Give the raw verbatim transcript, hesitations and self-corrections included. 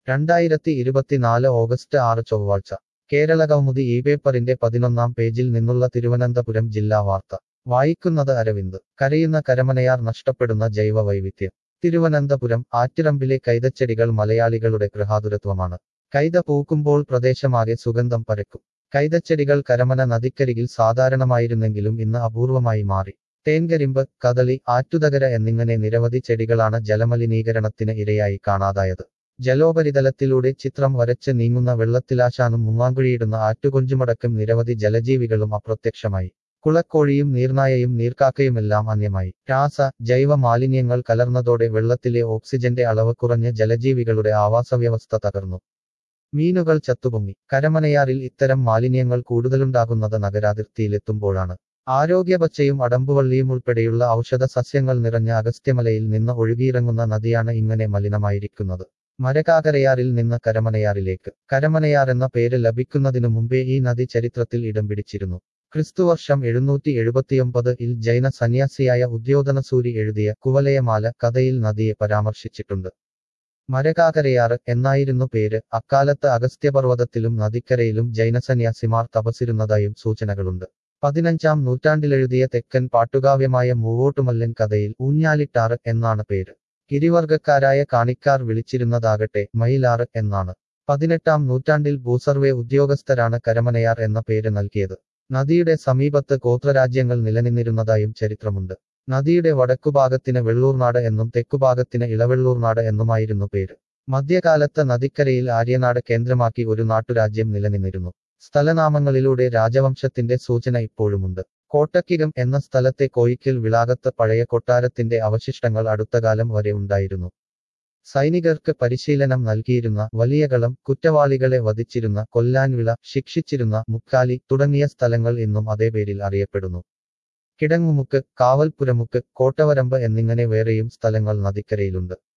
രണ്ടായിരത്തി ഇരുപത്തിനാല് ഓഗസ്റ്റ് ആറ് ചൊവ്വാഴ്ച കേരളകൗമുദി ഈ പേപ്പറിന്റെ പതിനൊന്നാം പേജിൽ നിന്നുള്ള തിരുവനന്തപുരം ജില്ലാ വാർത്ത വായിക്കുന്നത് അരവിന്ദ്. കരയുന്ന കരമനയാർ നഷ്ടപ്പെടുന്ന ജൈവ വൈവിധ്യം. തിരുവനന്തപുരം ആറ്റിറമ്പിലെ കൈതച്ചെടികൾ മലയാളികളുടെ ഗൃഹാതുരത്വമാണ്. കൈത പൂക്കുമ്പോൾ പ്രദേശമാകെ സുഗന്ധം പരക്കും. കൈതച്ചെടികൾ കരമന നദിക്കരികിൽ സാധാരണമായിരുന്നെങ്കിലും ഇന്ന് അപൂർവമായി മാറി. തേൻകരിമ്പ്, കദളി, ആറ്റുതകര എന്നിങ്ങനെ നിരവധി ചെടികളാണ് ജലമലിനീകരണത്തിന് ഇരയായി കാണാതായത്. ജലോപരിതലത്തിലൂടെ ചിത്രം വരച്ച് നീങ്ങുന്ന വെള്ളത്തിലാശാനും മുങ്ങാങ്കുഴിയിടുന്ന ആറ്റുകൊഞ്ചുമടക്കം നിരവധി ജലജീവികളും അപ്രത്യക്ഷമായി. കുളക്കോഴിയും നീർനായയും നീർക്കാക്കയുമെല്ലാം അന്യമായി. രാസ ജൈവ മാലിന്യങ്ങൾ കലർന്നതോടെ വെള്ളത്തിലെ ഓക്സിജന്റെ അളവ് കുറഞ്ഞ് ജലജീവികളുടെ ആവാസവ്യവസ്ഥ തകർന്നു. മീനുകൾ ചത്തുപൊങ്ങി. കരമനയാറിൽ ഇത്തരം മാലിന്യങ്ങൾ കൂടുതലുണ്ടാകുന്നത് നഗരാതിർത്തിയിലെത്തുമ്പോഴാണ്. ആരോഗ്യപച്ചയും അടമ്പുവള്ളിയും ഉൾപ്പെടെയുള്ള ഔഷധ സസ്യങ്ങൾ നിറഞ്ഞ അഗസ്ത്യമലയിൽ നിന്ന് ഒഴുകിയിറങ്ങുന്ന നദിയാണ് ഇങ്ങനെ മലിനമായിരിക്കുന്നത്. മരകാകരയാറിൽ നിന്ന് കരമനയാറിലേക്ക്. കരമനയാർ എന്ന പേര് ലഭിക്കുന്നതിനു മുമ്പേ ഈ നദി ചരിത്രത്തിൽ ഇടം പിടിച്ചിരുന്നു. ക്രിസ്തുവർഷം എഴുന്നൂറ്റി എഴുപത്തിയൊമ്പത് ഇൽ ജൈന സന്യാസിയായ ഉദ്യോധനസൂരി എഴുതിയ കുവലയമാല കഥയിൽ നദിയെ പരാമർശിച്ചിട്ടുണ്ട്. മരകാകരയാറ് എന്നായിരുന്നു പേര്. അക്കാലത്ത് അഗസ്ത്യപർവ്വതത്തിലും നദിക്കരയിലും ജൈനസന്യാസിമാർ തപസിരുന്നതായും സൂചനകളുണ്ട്. പതിനഞ്ചാം നൂറ്റാണ്ടിലെഴുതിയ തെക്കൻ പാട്ടുകാവ്യമായ മൂവോട്ടുമല്ലൻ കഥയിൽ ഊഞ്ഞാലിട്ടാറ് എന്നാണ് പേര്. ഗിരിവർഗക്കാരായ കാണിക്കാർ വിളിച്ചിരുന്നതാകട്ടെ മയിലാറ് എന്നാണ്. പതിനെട്ടാം നൂറ്റാണ്ടിൽ ഭൂസർവേ ഉദ്യോഗസ്ഥരാണ് കരമനയാർ എന്ന പേര് നൽകിയത്. നദിയുടെ സമീപത്ത് ഗോത്രരാജ്യങ്ങൾ നിലനിന്നിരുന്നതായും ചരിത്രമുണ്ട്. നദിയുടെ വടക്കുഭാഗത്തിന് വെള്ളൂർനാട് എന്നും തെക്കുഭാഗത്തിന് ഇളവെള്ളൂർനാട് എന്നുമായിരുന്നു പേര്. മധ്യകാലത്ത് നദിക്കരയിൽ ആര്യനാട് കേന്ദ്രമാക്കി ഒരു നാട്ടുരാജ്യം നിലനിന്നിരുന്നു. സ്ഥലനാമങ്ങളിലൂടെ രാജവംശത്തിന്റെ സൂചന ഇപ്പോഴുമുണ്ട്. കോട്ടക്കികം എന്ന സ്ഥലത്തെ കോയിക്കൽ വിളാകത്ത് പഴയ കൊട്ടാരത്തിന്റെ അവശിഷ്ടങ്ങൾ അടുത്തകാലം വരെ ഉണ്ടായിരുന്നു. സൈനികർക്ക് പരിശീലനം നൽകിയിരുന്ന വലിയകളം, കുറ്റവാളികളെ വധിച്ചിരുന്ന കൊല്ലാൻവിള, ശിക്ഷിച്ചിരുന്ന മുക്കാലി തുടങ്ങിയ സ്ഥലങ്ങൾ ഇന്നും അതേ പേരിൽ അറിയപ്പെടുന്നു. കിടങ്ങുമുക്ക്, കാവൽപുരമുക്ക്, കോട്ടവരമ്പ് എന്നിങ്ങനെ വേറെയും സ്ഥലങ്ങൾ നദിക്കരയിലുണ്ട്.